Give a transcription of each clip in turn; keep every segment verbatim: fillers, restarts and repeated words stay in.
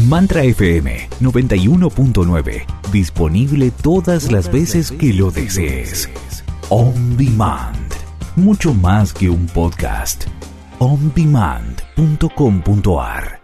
Mantra F M noventa y uno punto nueve. Disponible todas las veces que lo desees. On Demand. Mucho más que un podcast. on demand punto com punto a r.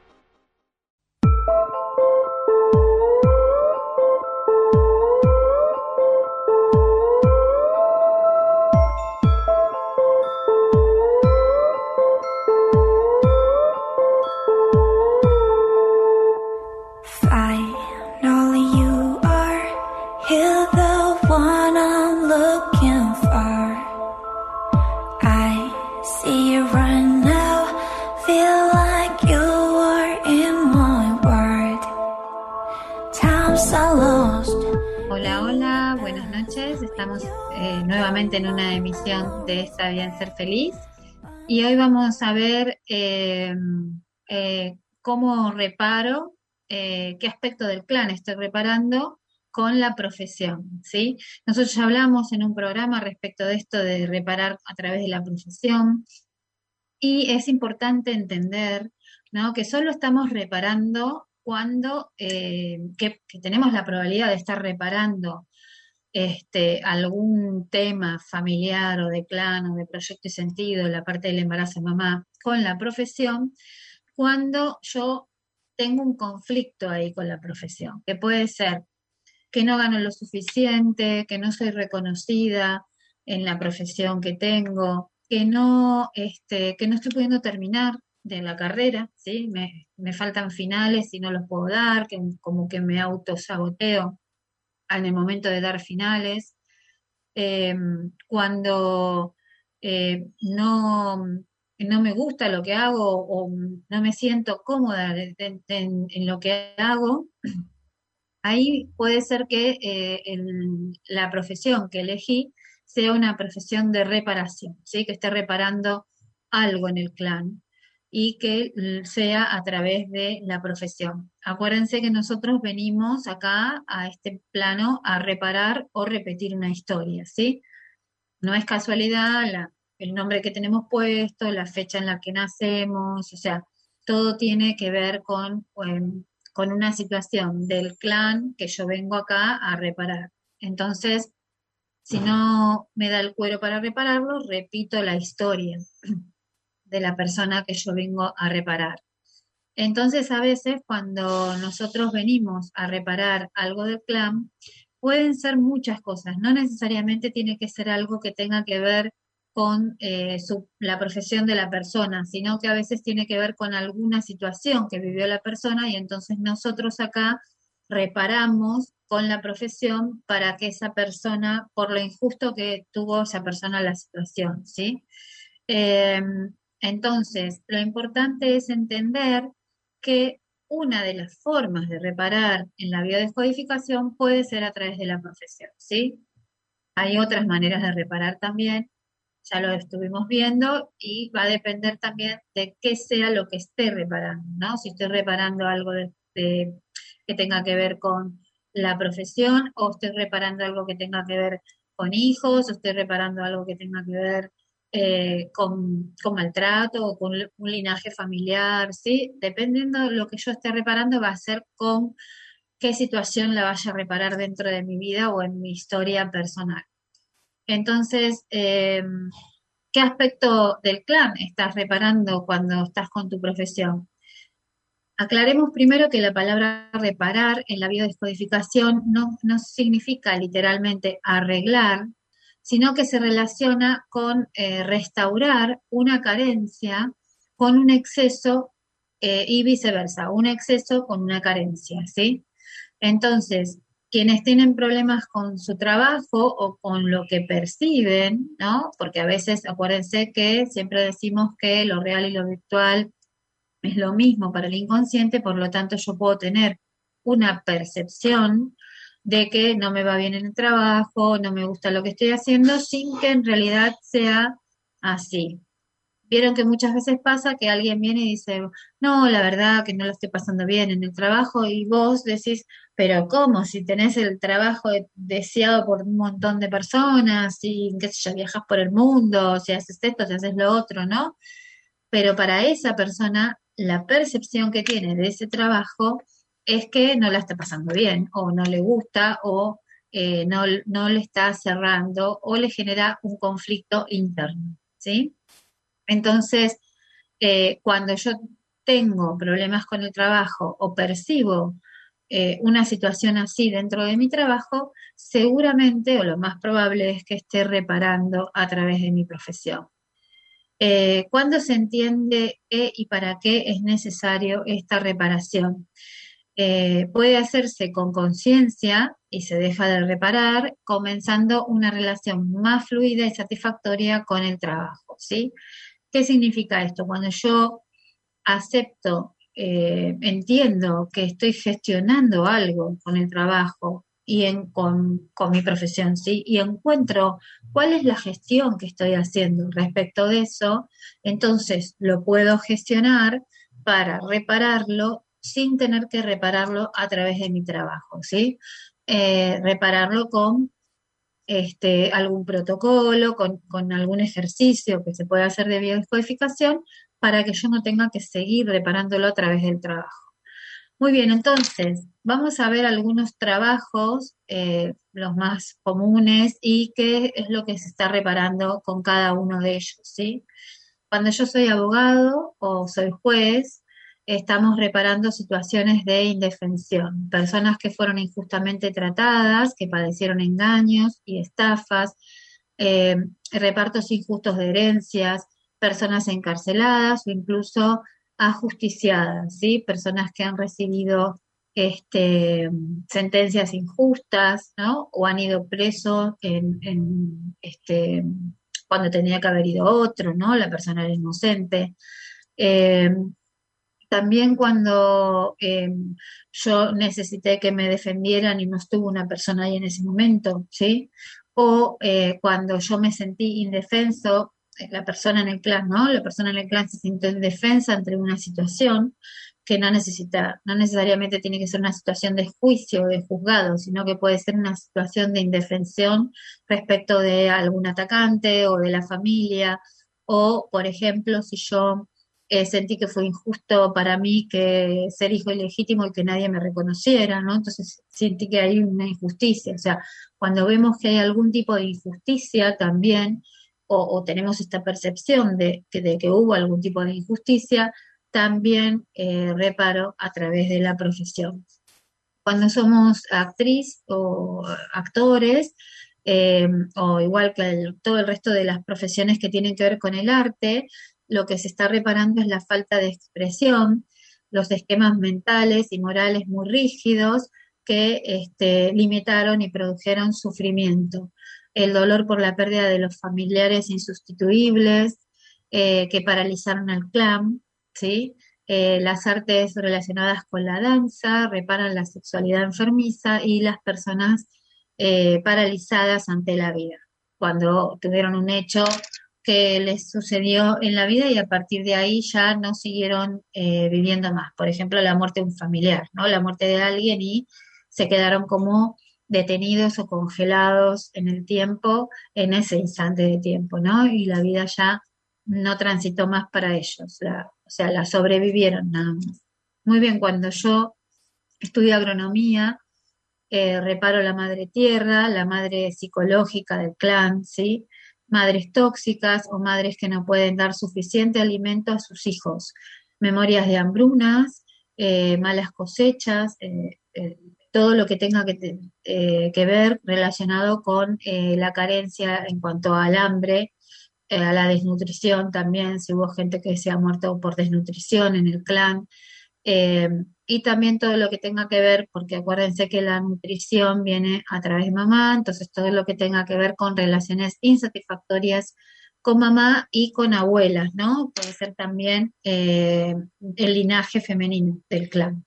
Estamos eh, nuevamente en una emisión de Está bien ser feliz y hoy vamos a ver eh, eh, cómo reparo, eh, qué aspecto del clan estoy reparando con la profesión, ¿sí? Nosotros ya hablamos en un programa respecto de esto de reparar a través de la profesión y es importante entender, ¿no?, que solo estamos reparando cuando eh, que, que tenemos la probabilidad de estar reparando Este, algún tema familiar o de clan o de proyecto y sentido, la parte del embarazo de mamá, con la profesión, cuando yo tengo un conflicto ahí con la profesión, que puede ser que no gano lo suficiente, que no soy reconocida en la profesión que tengo, que no, este, que no estoy pudiendo terminar de la carrera, ¿sí? Me, me faltan finales y no los puedo dar, que como que me autosaboteo en el momento de dar finales, eh, cuando eh, no, no me gusta lo que hago o no me siento cómoda de- de- de- en, en lo que hago, ahí puede ser que eh, el- la profesión que elegí sea una profesión de reparación, ¿sí? Que esté reparando algo en el clan y que l- sea a través de la profesión. Acuérdense que nosotros venimos acá a este plano a reparar o repetir una historia, ¿sí? No es casualidad la- el nombre que tenemos puesto, la fecha en la que nacemos, o sea, todo tiene que ver con, em, con una situación del clan que yo vengo acá a reparar. Entonces, si no me da el cuero para repararlo, repito la historia de la persona que yo vengo a reparar. Entonces, a veces cuando nosotros venimos a reparar algo del clan, pueden ser muchas cosas, no necesariamente tiene que ser algo que tenga que ver con eh, su- la profesión de la persona, sino que a veces tiene que ver con alguna situación que vivió la persona y entonces nosotros acá reparamos con la profesión para que esa persona, por lo injusto que tuvo esa persona la situación, ¿sí? Eh, entonces, lo importante es entender que una de las formas de reparar en la biodescodificación puede ser a través de la profesión, ¿sí? Hay otras maneras de reparar también, ya lo estuvimos viendo, y va a depender también de qué sea lo que esté reparando, ¿no? Si estoy reparando algo de, de- que tenga que ver con la profesión, o estoy reparando algo que tenga que ver con hijos, o estoy reparando algo que tenga que ver eh, con, con maltrato o con un linaje familiar, ¿sí? Dependiendo de lo que yo esté reparando, va a ser con qué situación la vaya a reparar dentro de mi vida o en mi historia personal. Entonces, eh, ¿qué aspecto del clan estás reparando cuando estás con tu profesión? Aclaremos primero que la palabra reparar en la biodescodificación no, no significa literalmente arreglar, sino que se relaciona con eh, restaurar una carencia con un exceso eh, y viceversa, un exceso con una carencia, ¿sí? Entonces, quienes tienen problemas con su trabajo o con lo que perciben, ¿no? Porque a veces, acuérdense que siempre decimos que lo real y lo virtual es lo mismo para el inconsciente, por lo tanto yo puedo tener una percepción de que no me va bien en el trabajo, no me gusta lo que estoy haciendo, sin que en realidad sea así. Vieron que muchas veces pasa que alguien viene y dice, no, la verdad que no lo estoy pasando bien en el trabajo, y vos decís, pero ¿cómo? Si tenés el trabajo deseado por un montón de personas, y qué sé yo, viajas por el mundo, si haces esto, si haces lo otro, ¿no? Pero para esa persona la percepción que tiene de ese trabajo es que no la está pasando bien, o no le gusta, o eh, no, no le está cerrando, o le genera un conflicto interno, ¿sí? Entonces, eh, cuando yo tengo problemas con el trabajo o percibo eh, una situación así dentro de mi trabajo, seguramente o lo más probable es que esté reparando a través de mi profesión. Eh, ¿cuándo se entiende qué y para qué es necesario esta reparación? Eh, puede hacerse con conciencia y se deja de reparar, comenzando una relación más fluida y satisfactoria con el trabajo, ¿sí? ¿Qué significa esto? Cuando yo acepto, eh, entiendo que estoy gestionando algo con el trabajo y en, con, con mi profesión, ¿sí? Y encuentro cuál es la gestión que estoy haciendo respecto de eso, entonces lo puedo gestionar para repararlo sin tener que repararlo a través de mi trabajo, ¿sí? Eh, repararlo con este, algún protocolo, con, con algún ejercicio que se pueda hacer de biodescodificación para que yo no tenga que seguir reparándolo a través del trabajo. Muy bien, entonces vamos a ver algunos trabajos, eh, los más comunes y qué es lo que se está reparando con cada uno de ellos, ¿sí? Cuando yo soy abogado o soy juez, estamos reparando situaciones de indefensión, personas que fueron injustamente tratadas, que padecieron engaños y estafas, eh, repartos injustos de herencias, personas encarceladas o incluso ajusticiadas, ¿sí? Personas que han recibido este, sentencias injustas, ¿no? O han ido presos en, en, este, cuando tenía que haber ido otro, ¿no? La persona era inocente. Eh, También cuando eh, yo necesité que me defendieran y no estuvo una persona ahí en ese momento, ¿sí? O eh, cuando yo me sentí indefenso, eh, la persona en el clan, ¿no? La persona en el clan se sintió indefensa ante una situación que no necesita, no necesariamente tiene que ser una situación de juicio o de juzgado, sino que puede ser una situación de indefensión respecto de algún atacante o de la familia, o, por ejemplo, si yo eh, sentí que fue injusto para mí que ser hijo ilegítimo y que nadie me reconociera, ¿no? Entonces sentí que hay una injusticia. O sea, cuando vemos que hay algún tipo de injusticia también, o, o tenemos esta percepción de que, de que hubo algún tipo de injusticia, también eh, reparo a través de la profesión. Cuando somos actriz o actores, eh, o igual que el- todo el resto de las profesiones que tienen que ver con el arte, lo que se está reparando es la falta de expresión, los esquemas mentales y morales muy rígidos que este, limitaron y produjeron sufrimiento, el dolor por la pérdida de los familiares insustituibles eh, que paralizaron al clan, ¿sí? Eh, las artes relacionadas con la danza reparan la sexualidad enfermiza y las personas eh, paralizadas ante la vida, cuando tuvieron un hecho que les sucedió en la vida y a partir de ahí ya no siguieron eh, viviendo más. Por ejemplo, la muerte de un familiar, ¿no? La muerte de alguien y se quedaron como detenidos o congelados en el tiempo, en ese instante de tiempo, ¿no? Y la vida ya no transitó más para ellos, la, o sea, la sobrevivieron nada más. Muy bien, cuando yo estudio agronomía, eh, reparo la madre tierra, la madre psicológica del clan, ¿sí? Madres tóxicas o madres que no pueden dar suficiente alimento a sus hijos, memorias de hambrunas, eh, malas cosechas, eh, eh, todo lo que tenga que, te- eh, que ver relacionado con eh, la carencia en cuanto al hambre, eh, a la desnutrición también, si hubo gente que se ha muerto por desnutrición en el clan, eh, y también todo lo que tenga que ver, porque acuérdense que la nutrición viene a través de mamá, entonces todo lo que tenga que ver con relaciones insatisfactorias con mamá y con abuelas, ¿no? Puede ser también eh, el linaje femenino del clan.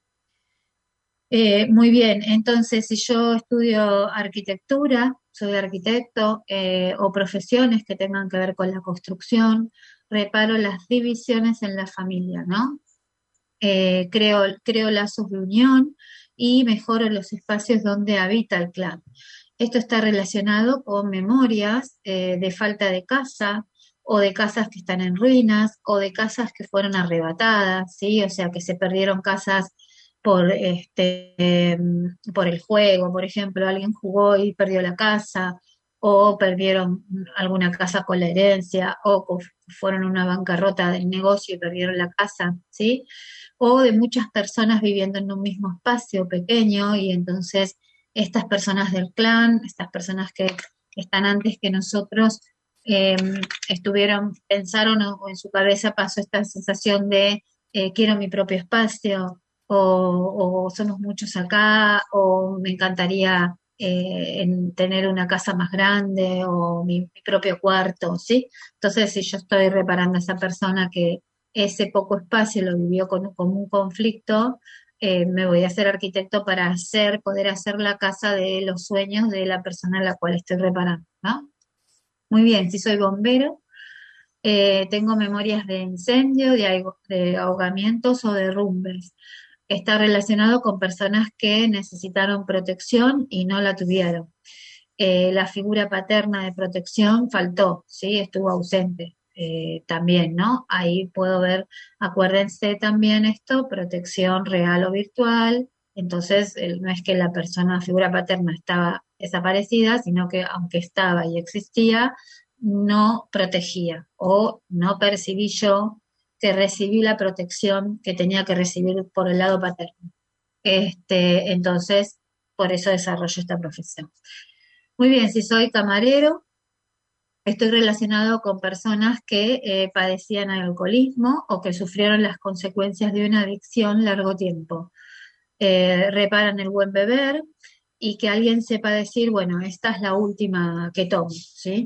Eh, muy bien, entonces si yo estudio arquitectura, soy arquitecto, eh, o profesiones que tengan que ver con la construcción, reparo las divisiones en la familia, ¿no? Eh, creo, creo lazos de unión y mejoro los espacios donde habita el clan. Esto está relacionado con memorias eh, de falta de casa o de casas que están en ruinas, o de casas que fueron arrebatadas, ¿sí? O sea, que se perdieron casas por este, em, por el juego, por ejemplo, alguien jugó y perdió la casa, o perdieron alguna casa con la herencia, o co- fueron a una bancarrota del negocio y perdieron la casa, ¿sí? O de muchas personas viviendo en un mismo espacio pequeño y entonces estas personas del clan, estas personas que están antes que nosotros, eh, estuvieron, pensaron o, o en su cabeza pasó esta sensación de eh, quiero mi propio espacio, o, o somos muchos acá, o me encantaría eh, en tener una casa más grande o mi, mi propio cuarto, ¿sí? Entonces, si yo estoy reparando a esa persona que ese poco espacio lo vivió con, como un conflicto, eh, me voy a hacer arquitecto para hacer, poder hacer la casa de los sueños de la persona a la cual estoy reparando, ¿no? Muy bien, si soy bombero, eh, tengo memorias de incendio, de, ahog- de ahogamientos o derrumbes. Está relacionado con personas que necesitaron protección y no la tuvieron. Eh, la figura paterna de protección faltó, ¿sí? Estuvo ausente eh, también, ¿no? Ahí puedo ver, acuérdense también esto, protección real o virtual. Entonces, el- no es que la persona, la figura paterna estaba desaparecida, sino que aunque estaba y existía, no protegía o no percibí yo que recibí la protección que tenía que recibir por el lado paterno. Este, entonces, por eso desarrollo esta profesión. Muy bien, si soy camarero, estoy relacionado con personas que eh, padecían alcoholismo o que sufrieron las consecuencias de una adicción largo tiempo. Eh, reparan el buen beber y que alguien sepa decir, bueno, esta es la última que tomo, ¿sí?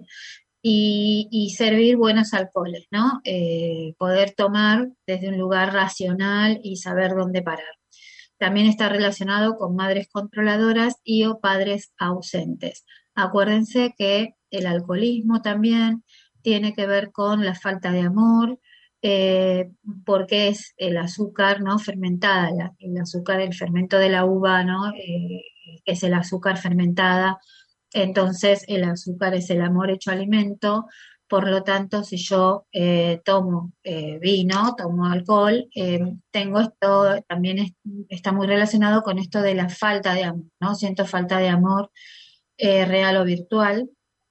Y, y servir buenos alcoholes, ¿no? Eh, poder tomar desde un lugar racional y saber dónde parar. También está relacionado con madres controladoras y o padres ausentes. Acuérdense que el alcoholismo también tiene que ver con la falta de amor, eh, porque es el azúcar, ¿no? Fermentada, la- el azúcar, el fermento de la uva, ¿no? Eh, es el azúcar fermentada. Entonces, el azúcar es el amor hecho alimento. Por lo tanto, si yo eh, tomo eh, vino, tomo alcohol, eh, tengo esto, también es- está muy relacionado con esto de la falta de amor, ¿no? Siento falta de amor eh, real o virtual,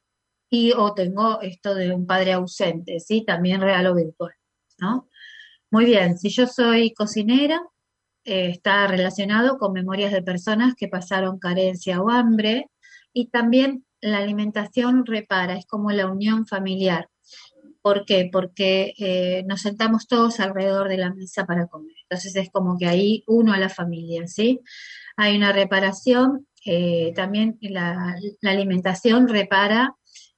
y o tengo esto de un padre ausente, ¿sí? También real o virtual, ¿no? Muy bien, si yo soy cocinera, eh, está relacionado con memorias de personas que pasaron carencia o hambre, y también la alimentación repara, es como la unión familiar. ¿Por qué? Porque eh, nos sentamos todos alrededor de la mesa para comer. Entonces es como que ahí uno a la familia, ¿sí? Hay una reparación, eh, también la, la alimentación repara,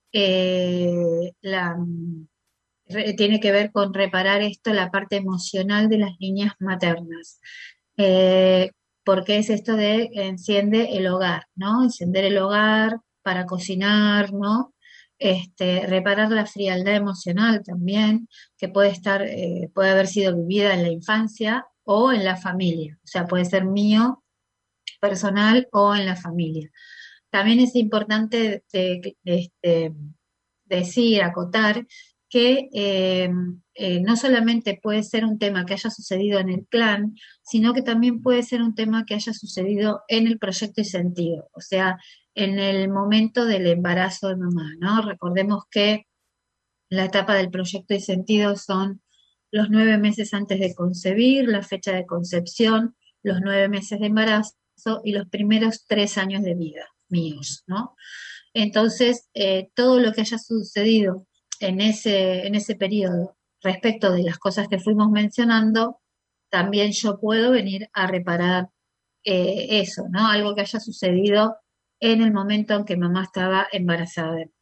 eh, la, re- tiene que ver con reparar esto, la parte emocional de las líneas maternas. Eh, Porque es esto de enciende el hogar, ¿no? Encender el hogar para cocinar, ¿no? Este, reparar la frialdad emocional también, que puede estar, eh, puede haber sido vivida en la infancia o en la familia, o sea, puede ser mío, personal o en la familia. También es importante de- de- este, decir, acotar, que eh, eh, no solamente puede ser un tema que haya sucedido en el clan, sino que también puede ser un tema que haya sucedido en el proyecto y sentido, o sea, en el momento del embarazo de mamá, ¿no? Recordemos que la etapa del proyecto y sentido son los nueve meses antes de concebir, la fecha de concepción, los nueve meses de embarazo y los primeros tres años de vida míos, ¿no? Entonces, eh, todo lo que haya sucedido en ese, en ese periodo respecto de las cosas que fuimos mencionando, también yo puedo venir a reparar eh, eso, ¿no? Algo que haya sucedido en el momento en que mamá estaba embarazada de mí.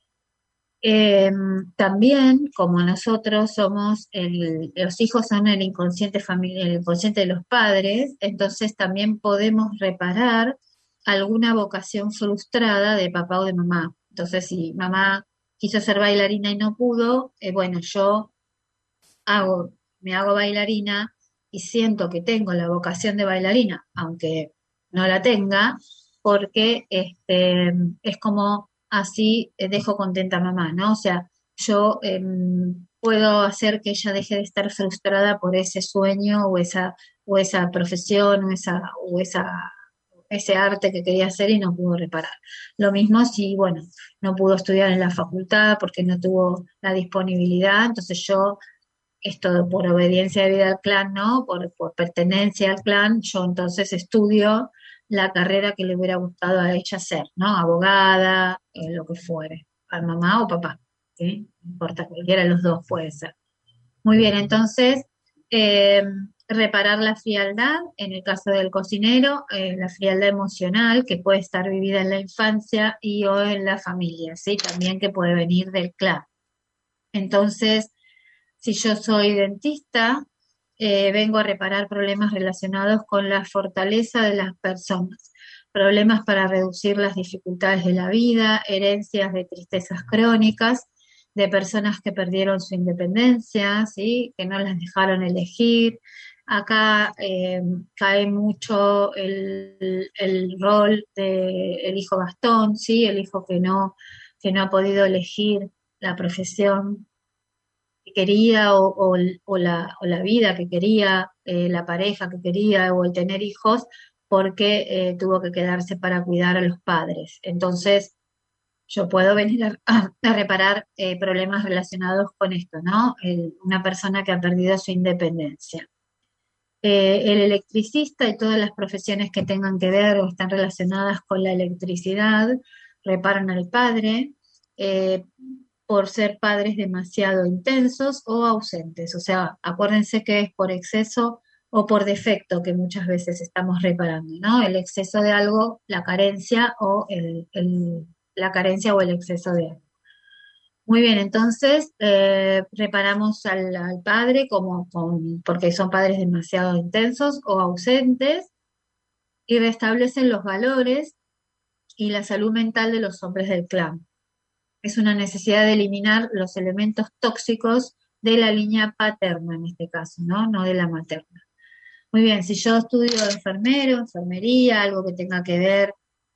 Eh, También, como nosotros somos, el, los hijos son el inconsciente familiar, el inconsciente de los padres, entonces también podemos reparar alguna vocación frustrada de papá o de mamá. Entonces, si mamá quiso ser bailarina y no pudo, eh, bueno, yo hago, me hago bailarina y siento que tengo la vocación de bailarina, aunque no la tenga, porque este, es como así eh, dejo contenta a mamá, ¿no? O sea, yo eh, puedo hacer que ella deje de estar frustrada por ese sueño o esa, o esa profesión o esa, o esa, ese arte que quería hacer y no pudo reparar. Lo mismo si, bueno, no pudo estudiar en la facultad porque no tuvo la disponibilidad, entonces yo, esto por obediencia debida al clan, ¿no? Por, por pertenencia al clan, yo entonces estudio la carrera que le hubiera gustado a ella hacer, ¿no? Abogada, eh, lo que fuere, a mamá o papá, ¿sí? No importa, cualquiera de los dos puede ser. Muy bien, entonces, eh, reparar la frialdad, en el caso del cocinero, eh, la frialdad emocional que puede estar vivida en la infancia y o en la familia, ¿sí? También que puede venir del clan. Entonces, si yo soy dentista, eh, vengo a reparar problemas relacionados con la fortaleza de las personas, problemas para reducir las dificultades de la vida, herencias de tristezas crónicas, de personas que perdieron su independencia, ¿sí? Que no las dejaron elegir. Acá eh, cae mucho el, el rol del hijo bastón, ¿sí? El hijo que no, que no ha podido elegir la profesión que quería o, o, o la, o la vida que quería, eh, la pareja que quería o el tener hijos, porque eh, tuvo que quedarse para cuidar a los padres. Entonces, yo puedo venir a, a- a reparar eh, problemas relacionados con esto, ¿no? El- una persona que ha perdido su independencia. Eh, el electricista y todas las profesiones que tengan que ver o están relacionadas con la electricidad reparan al padre eh, por ser padres demasiado intensos o ausentes. O sea, acuérdense que es por exceso o por defecto que muchas veces estamos reparando, ¿no? El exceso de algo, la carencia o el, el- la carencia o el exceso de algo. Muy bien, entonces eh, reparamos al, al padre como con- porque son padres demasiado intensos o ausentes y restablecen los valores y la salud mental de los hombres del clan. Es una necesidad de eliminar los elementos tóxicos de la línea paterna en este caso, ¿no? No de la materna. Muy bien, si yo estudio enfermero, enfermería, algo que tenga que ver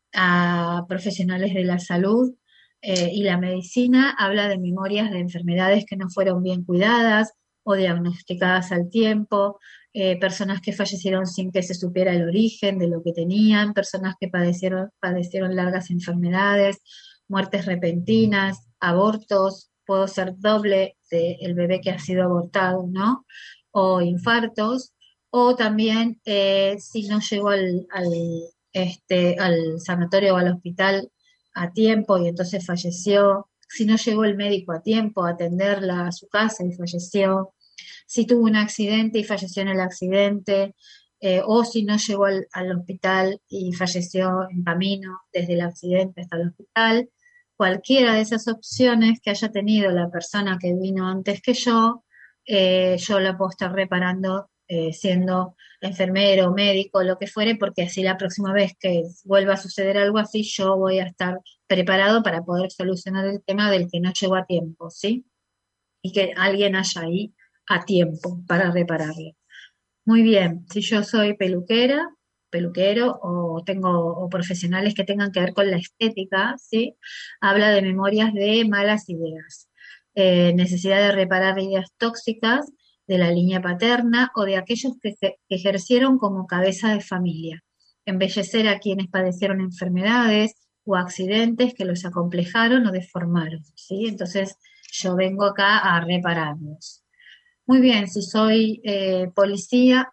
a profesionales de la salud eh, y la medicina, habla de memorias de enfermedades que no fueron bien cuidadas o diagnosticadas al tiempo, eh, personas que fallecieron sin que se supiera el origen de lo que tenían, personas que padecieron, padecieron largas enfermedades, muertes repentinas, abortos, puedo ser doble del bebé que ha sido abortado, ¿no? O infartos, o también eh, si no llegó al, al este, al sanatorio o al hospital a tiempo y entonces falleció, si no llegó el médico a tiempo a atenderla a su casa y falleció, si tuvo un accidente y falleció en el accidente, eh, o si no llegó al, al hospital y falleció en camino desde el accidente hasta el hospital, cualquiera de esas opciones que haya tenido la persona que vino antes que yo, eh, yo la puedo estar reparando eh, siendo enfermero, médico, lo que fuere, porque así la próxima vez que vuelva a suceder algo así, yo voy a estar preparado para poder solucionar el tema del que no llegó a tiempo, ¿sí? Y que alguien haya ahí a tiempo para repararlo. Muy bien, si yo soy peluquera, peluquero o tengo o profesionales que tengan que ver con la estética, ¿sí? Habla de memorias de malas ideas, eh, necesidad de reparar ideas tóxicas de la línea paterna o de aquellos que, que ejercieron como cabeza de familia, embellecer a quienes padecieron enfermedades o accidentes que los acomplejaron o deformaron, ¿sí? Entonces yo vengo acá a repararlos. Muy bien, si soy eh, policía,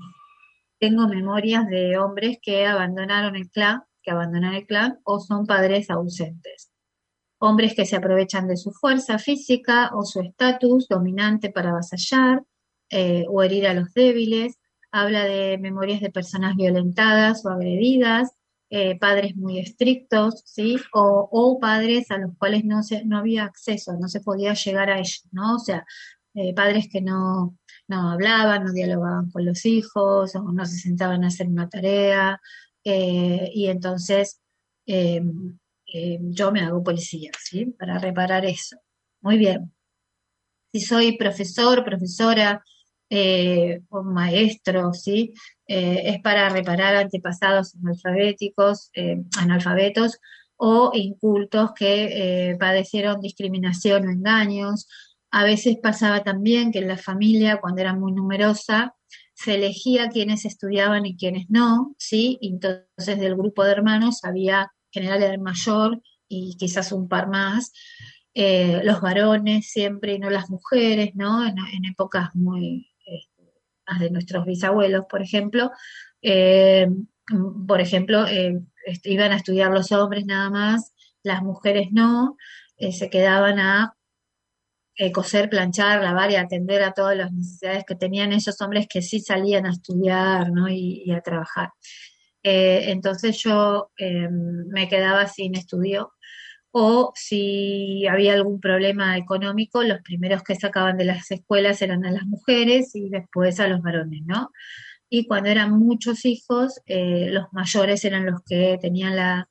tengo memorias de hombres que abandonaron el clan, que abandonan el clan o son padres ausentes. Hombres que se aprovechan de su fuerza física o su estatus dominante para avasallar eh, o herir a los débiles. Habla de memorias de personas violentadas o agredidas, eh, padres muy estrictos, ¿sí? O, o padres a los cuales no, se, no había acceso, no se podía llegar a ellos, ¿no? O sea, eh, padres que no, no hablaban, no dialogaban con los hijos o no se sentaban a hacer una tarea. Eh, y entonces eh, eh, yo me hago policía, ¿sí? Para reparar eso. Muy bien. Si soy profesor, profesora eh, o maestro, ¿sí? Eh, es para reparar antepasados analfabéticos, eh, analfabetos o incultos que eh, padecieron discriminación o engaños. A veces pasaba también que en la familia, cuando era muy numerosa, se elegía quiénes estudiaban y quiénes no, ¿sí? Y entonces del grupo de hermanos había, en general era el mayor y quizás un par más, eh, los varones siempre y no las mujeres, ¿no? En, en épocas muy, eh, más de nuestros bisabuelos, por ejemplo, eh, por ejemplo, eh, est- iban a estudiar los hombres nada más, las mujeres no, eh, se quedaban a eh, coser, planchar, lavar y atender a todas las necesidades que tenían esos hombres que sí salían a estudiar, ¿no? y, y a trabajar. Eh, entonces yo eh, me quedaba sin estudio o si había algún problema económico, los primeros que sacaban de las escuelas eran a las mujeres y después a los varones, ¿no? Y cuando eran muchos hijos, eh, los mayores eran los que tenían la,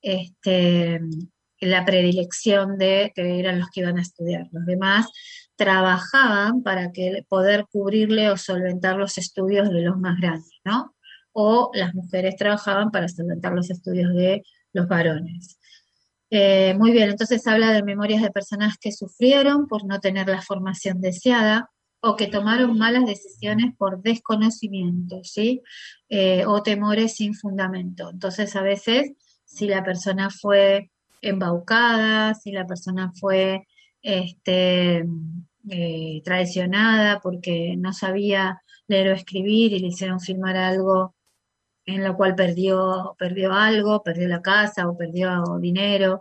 este, la predilección de que eran los que iban a estudiar. Los demás trabajaban para que poder cubrirle o solventar los estudios de los más grandes, ¿no? O las mujeres trabajaban para solventar los estudios de los varones. Eh, muy bien, entonces habla de memorias de personas que sufrieron por no tener la formación deseada o que tomaron malas decisiones por desconocimiento, ¿sí? Eh, o temores sin fundamento. Entonces, a veces, si la persona fue embaucada, si la persona fue este, eh, traicionada porque no sabía leer o escribir y le hicieron firmar algo en lo cual perdió, perdió algo, perdió la casa o perdió dinero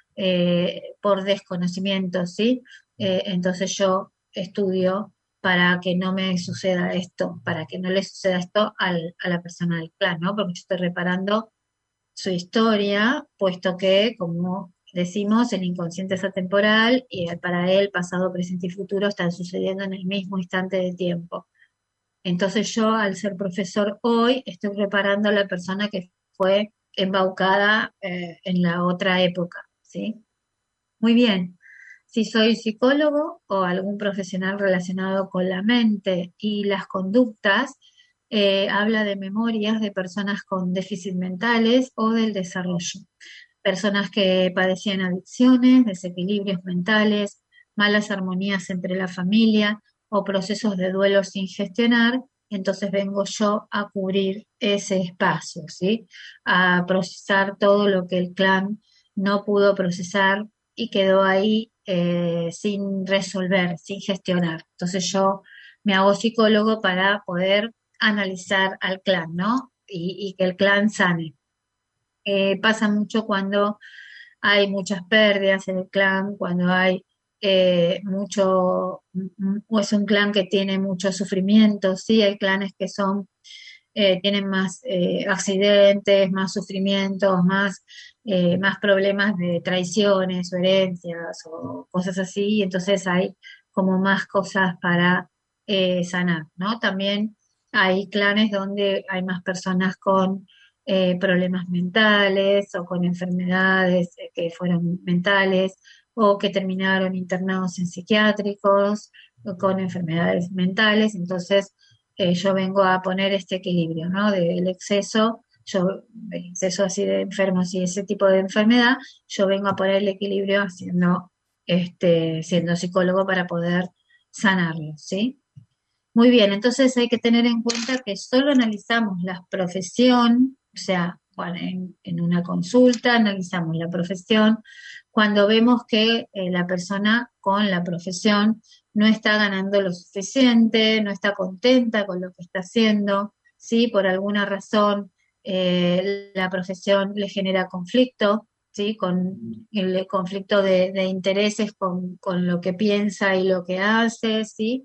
eh, por desconocimiento, ¿sí? Eh, entonces yo estudio para que no me suceda esto, para que no le suceda esto al, a la persona del clan, ¿no? Porque yo estoy reparando su historia, puesto que, como decimos, el inconsciente es atemporal y para él pasado, presente y futuro están sucediendo en el mismo instante de tiempo. Entonces yo, al ser profesor hoy, estoy preparando a la persona que fue embaucada eh, en la otra época, ¿sí? Muy bien. Si soy psicólogo o algún profesional relacionado con la mente y las conductas, eh, habla de memorias de personas con déficit mentales o del desarrollo. Personas que padecían adicciones, desequilibrios mentales, malas armonías entre la familia o procesos de duelo sin gestionar, entonces vengo yo a cubrir ese espacio, ¿sí? A procesar todo lo que el clan no pudo procesar y quedó ahí eh, sin resolver, sin gestionar. Entonces yo me hago psicólogo para poder analizar al clan, ¿no? Y, y que el clan sane. Eh, pasa mucho cuando hay muchas pérdidas en el clan, cuando hay eh, mucho, o es un clan que tiene mucho sufrimiento, sí, hay clanes que son, eh, tienen más eh, accidentes, más sufrimientos, más, eh, más problemas de traiciones o herencias o cosas así, y entonces hay como más cosas para eh, sanar, ¿no? También hay clanes donde hay más personas con eh, problemas mentales o con enfermedades eh, que fueron mentales o que terminaron internados en psiquiátricos o con enfermedades mentales. Entonces, eh, yo vengo a poner este equilibrio, ¿no? Del exceso, yo, el exceso así de enfermos y ese tipo de enfermedad, yo vengo a poner el equilibrio haciendo, este, siendo psicólogo para poder sanarlo, ¿sí? Muy bien, entonces hay que tener en cuenta que solo analizamos la profesión, o sea, bueno, en, en una consulta analizamos la profesión cuando vemos que eh, la persona con la profesión no está ganando lo suficiente, no está contenta con lo que está haciendo, ¿sí? Por alguna razón eh, la profesión le genera conflicto, ¿sí? Con el conflicto de, de intereses con, con lo que piensa y lo que hace, ¿sí?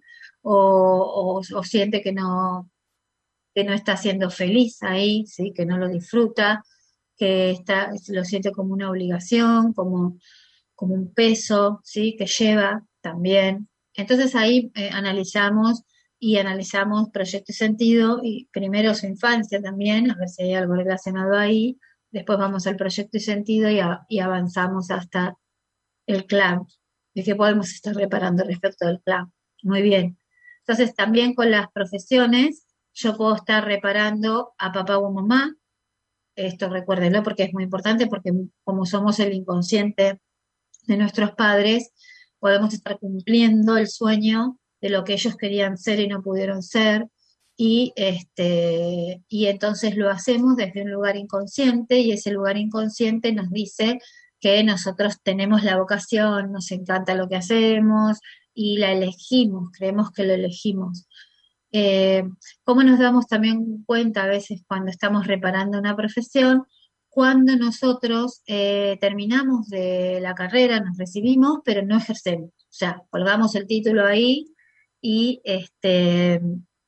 o, o- o siente que no, que no está siendo feliz ahí, ¿sí? Que no lo disfruta, que está, lo siente como una obligación, como, como un peso, ¿sí? Que lleva también. Entonces ahí eh, analizamos y analizamos proyecto y sentido, y primero su infancia también, a ver si hay algo relacionado ahí, después vamos al proyecto y sentido y, a- y avanzamos hasta el clan, de qué podemos estar reparando respecto del clan. Muy bien. Entonces, también con las profesiones, yo puedo estar reparando a papá o mamá, esto recuérdenlo porque es muy importante, porque como somos el inconsciente de nuestros padres, podemos estar cumpliendo el sueño de lo que ellos querían ser y no pudieron ser, y, este, y entonces lo hacemos desde un lugar inconsciente, y ese lugar inconsciente nos dice que nosotros tenemos la vocación, nos encanta lo que hacemos y la elegimos, creemos que lo elegimos. Eh, ¿Cómo nos damos también cuenta a veces cuando estamos reparando una profesión? Cuando nosotros eh, terminamos de la carrera, nos recibimos, pero no ejercemos. O sea, colgamos el título ahí y, este,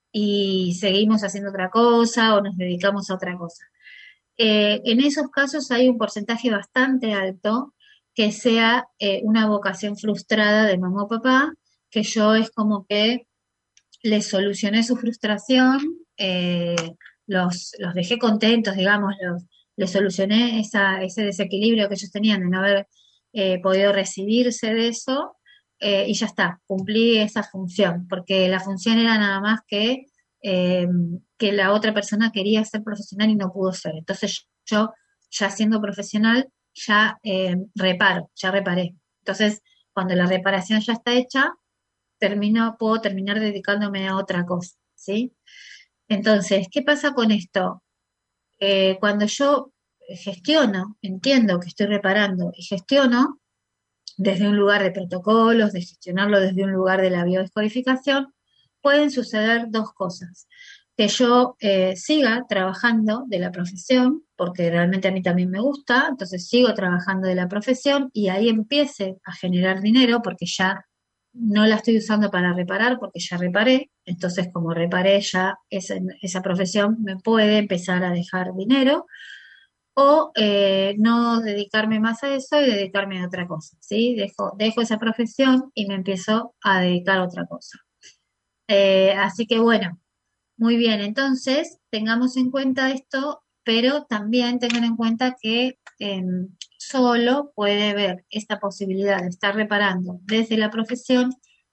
y seguimos haciendo otra cosa o nos dedicamos a otra cosa. Eh, en esos casos hay un porcentaje bastante alto que sea eh, una vocación frustrada de mamá o papá, que yo es como que les solucioné su frustración, eh, los, los dejé contentos, digamos, los, les solucioné esa, ese desequilibrio que ellos tenían de no haber eh, podido recibirse de eso, eh, y ya está, cumplí esa función, porque la función era nada más que, eh, que la otra persona quería ser profesional y no pudo ser. Entonces yo, ya siendo profesional, ya eh, reparo, ya reparé. Entonces, cuando la reparación ya está hecha, termino, puedo terminar dedicándome a otra cosa, ¿sí? Entonces, ¿qué pasa con esto? Eh, cuando yo gestiono, entiendo que estoy reparando y gestiono desde un lugar de protocolos, de gestionarlo desde un lugar de la biodescodificación, pueden suceder dos cosas. Que yo eh, siga trabajando de la profesión, porque realmente a mí también me gusta, entonces sigo trabajando de la profesión y ahí empiece a generar dinero, porque ya no la estoy usando para reparar, porque ya reparé, entonces como reparé ya esa, esa profesión me puede empezar a dejar dinero, o eh, no dedicarme más a eso y dedicarme a otra cosa, ¿sí? Dejo, dejo esa profesión y me empiezo a dedicar a otra cosa. Eh, así que bueno, muy bien, entonces tengamos en cuenta esto, pero también tengan en cuenta que eh, solo puede ver esta posibilidad de estar reparando desde la profesión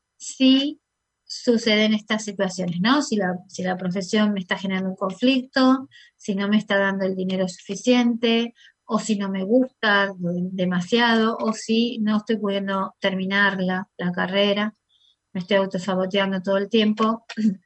si suceden estas situaciones, ¿no? Si la, si la profesión me está generando un conflicto, si no me está dando el dinero suficiente, o si no me gusta demasiado, o si no estoy pudiendo terminar la, la carrera, me estoy autosaboteando todo el tiempo.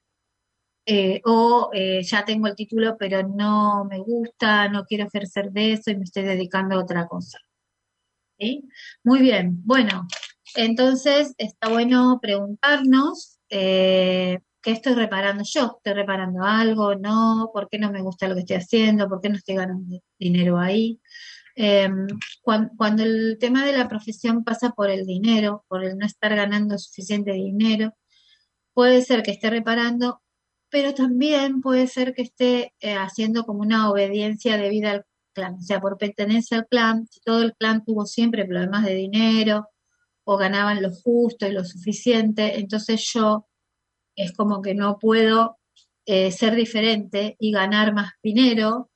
Eh, o eh, ya tengo el título pero no me gusta, no quiero ejercer de eso y me estoy dedicando a otra cosa. ¿Sí? Muy bien, bueno, entonces está bueno preguntarnos eh, ¿qué estoy reparando yo? ¿Estoy reparando algo? ¿No? ¿Por qué no me gusta lo que estoy haciendo? ¿Por qué no estoy ganando dinero ahí? Eh, cuando, cuando el tema de la profesión pasa por el dinero, por el no estar ganando suficiente dinero, puede ser que esté reparando, pero también puede ser que esté eh, haciendo como una obediencia debida al clan. O sea, por pertenencia al clan, si todo el clan tuvo siempre problemas de dinero o ganaban lo justo y lo suficiente, entonces yo es como que no puedo eh, ser diferente y ganar más dinero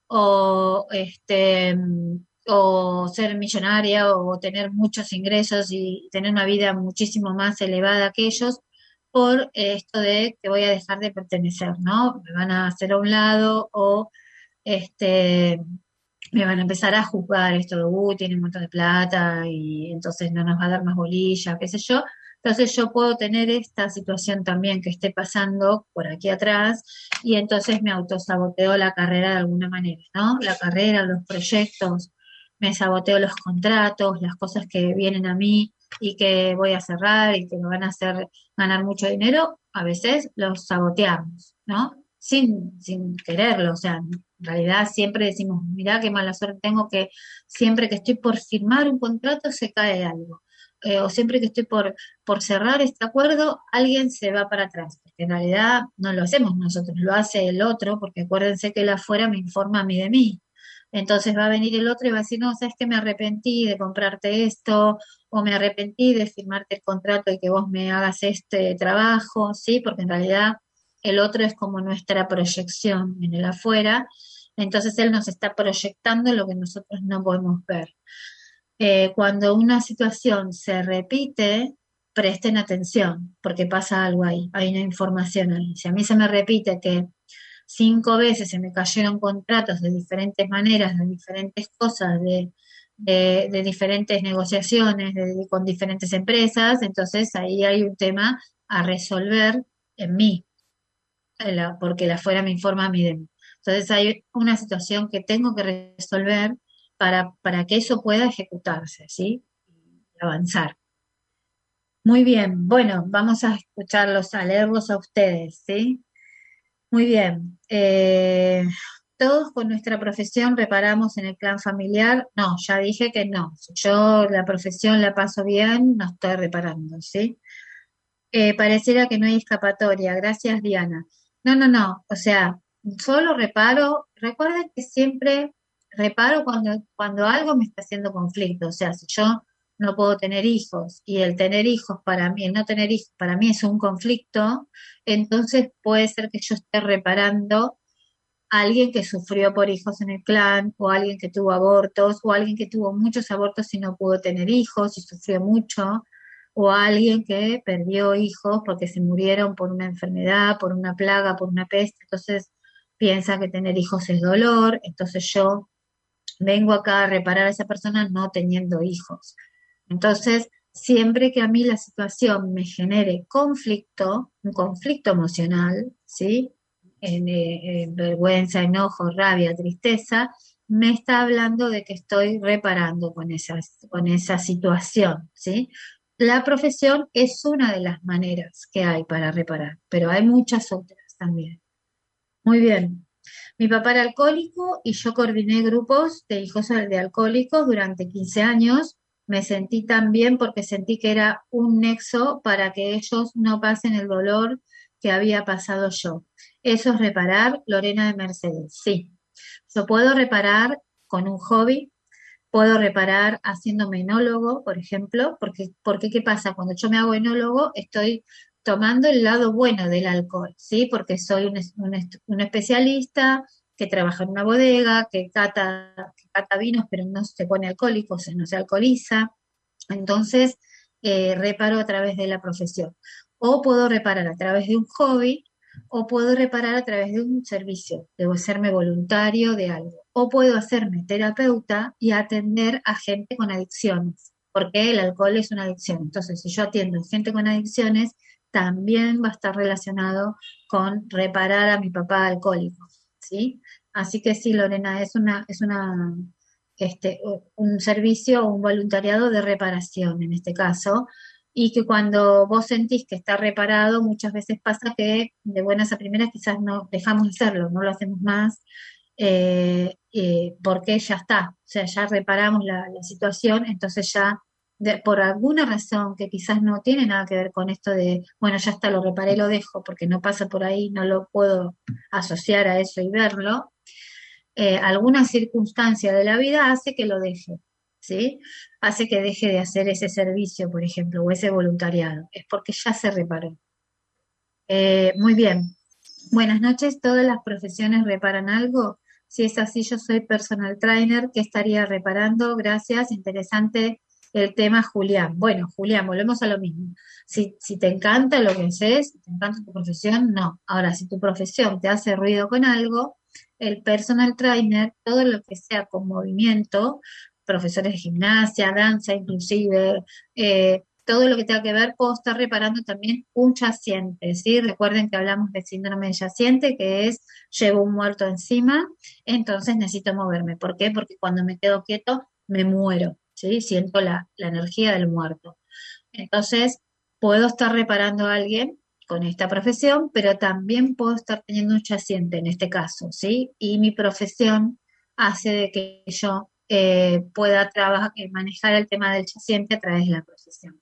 o este o ser millonaria o tener muchos ingresos y tener una vida muchísimo más elevada que ellos por esto de que voy a dejar de pertenecer, ¿no? Me van a hacer a un lado o este me van a empezar a juzgar esto de, uy, tiene un montón de plata y entonces no nos va a dar más bolilla, qué sé yo. Entonces yo puedo tener esta situación también que esté pasando por aquí atrás y entonces me autosaboteo la carrera de alguna manera, ¿no? La carrera, los proyectos, me saboteo los contratos, las cosas que vienen a mí y que voy a cerrar y que me van a hacer ganar mucho dinero, a veces los saboteamos, ¿no? Sin, sin quererlo, o sea, en realidad siempre decimos, mirá qué mala suerte tengo que siempre que estoy por firmar un contrato se cae algo. Eh, o siempre que estoy por, por cerrar este acuerdo, alguien se va para atrás, porque en realidad no lo hacemos nosotros, lo hace el otro, porque acuérdense que el afuera me informa a mí de mí. Entonces va a venir el otro y va a decir, no, sabes que me arrepentí de comprarte esto, o me arrepentí de firmarte el contrato y que vos me hagas este trabajo, ¿sí? Porque en realidad el otro es como nuestra proyección en el afuera, entonces él nos está proyectando lo que nosotros no podemos ver. Eh, cuando una situación se repite, presten atención, porque pasa algo ahí, hay una información ahí. Si a mí se me repite que cinco veces se me cayeron contratos de diferentes maneras, de diferentes cosas, de, de, de diferentes negociaciones, de- con diferentes empresas, entonces ahí hay un tema a resolver en mí, en la- porque la afuera me informa a mí de mí. Entonces hay una situación que tengo que resolver para, para que eso pueda ejecutarse, ¿sí? Y avanzar. Muy bien, bueno, vamos a escucharlos, a leerlos a ustedes, ¿sí? Muy bien. Eh, ¿todos con nuestra profesión reparamos en el plan familiar? No, ya dije que no. Si yo la profesión la paso bien, no estoy reparando, ¿sí? Eh, pareciera que no hay escapatoria. Gracias, Diana. No, no, no. O sea, solo reparo. Recuerden que siempre reparo cuando, cuando algo me está haciendo conflicto. O sea, si yo no puedo tener hijos y el tener hijos para mí, el no tener hijos para mí es un conflicto, entonces puede ser que yo esté reparando a alguien que sufrió por hijos en el clan, o alguien que tuvo abortos, o alguien que tuvo muchos abortos y no pudo tener hijos y sufrió mucho, o alguien que perdió hijos porque se murieron por una enfermedad, por una plaga, por una peste, entonces piensa que tener hijos es dolor, entonces yo vengo acá a reparar a esa persona no teniendo hijos. Entonces, siempre que a mí la situación me genere conflicto, un conflicto emocional, ¿sí? En, eh, eh, vergüenza, enojo, rabia, tristeza, me está hablando de que estoy reparando con esa, con esa situación, ¿sí? La profesión es una de las maneras que hay para reparar, pero hay muchas otras también. Muy bien. Mi papá era alcohólico y yo coordiné grupos de hijos de alcohólicos durante quince años. Me sentí tan bien porque sentí que era un nexo para que ellos no pasen el dolor que había pasado yo. Eso es reparar, Lorena de Mercedes. Sí, yo puedo reparar con un hobby, puedo reparar haciéndome enólogo, por ejemplo, porque, porque ¿qué pasa? Cuando yo me hago enólogo, estoy tomando el lado bueno del alcohol, ¿sí? Porque soy un, es- un est- un especialista que trabaja en una bodega, que cata, que cata vinos, pero no se pone alcohólico, o sea, no se alcoholiza. Entonces, eh, reparo a través de la profesión. O puedo reparar a través de un hobby, o puedo reparar a través de un servicio. Debo hacerme voluntario de algo. O puedo hacerme terapeuta y atender a gente con adicciones, porque el alcohol es una adicción. Entonces, si yo atiendo a gente con adicciones, también va a estar relacionado con reparar a mi papá alcohólico, ¿sí? Así que sí, Lorena, es una, es una este, un servicio o un voluntariado de reparación en este caso, y que cuando vos sentís que está reparado, muchas veces pasa que de buenas a primeras quizás no dejamos de hacerlo, no lo hacemos más, eh, eh, porque ya está, o sea, ya reparamos la, la situación, entonces ya de- por alguna razón que quizás no tiene nada que ver con esto de, bueno, ya está, lo reparé, lo dejo, porque no pasa por ahí, no lo puedo asociar a eso y verlo, eh, alguna circunstancia de la vida hace que lo deje, ¿sí? Hace que deje de hacer ese servicio, por ejemplo, o ese voluntariado. Es porque ya se reparó. Eh, muy bien. Buenas noches. ¿Todas las profesiones reparan algo? Si es así, yo soy personal trainer. ¿Qué estaría reparando? Gracias. Interesante el tema, Julián. Bueno, Julián, volvemos a lo mismo. Si, si te encanta lo que haces, si te encanta tu profesión, no. Ahora, si tu profesión te hace ruido con algo, el personal trainer, todo lo que sea con movimiento, profesores de gimnasia, danza inclusive, eh, todo lo que tenga que ver, puedo estar reparando también un yaciente, ¿sí? Recuerden que hablamos de síndrome de yaciente, que es llevo un muerto encima, entonces necesito moverme. ¿Por qué? Porque cuando me quedo quieto me muero, ¿sí? Siento la, la energía del muerto. Entonces, puedo estar reparando a alguien con esta profesión, pero también puedo estar teniendo un yaciente en este caso, ¿sí? Y mi profesión hace de que yo eh, pueda trabajar, eh, manejar el tema del yaciente a través de la profesión.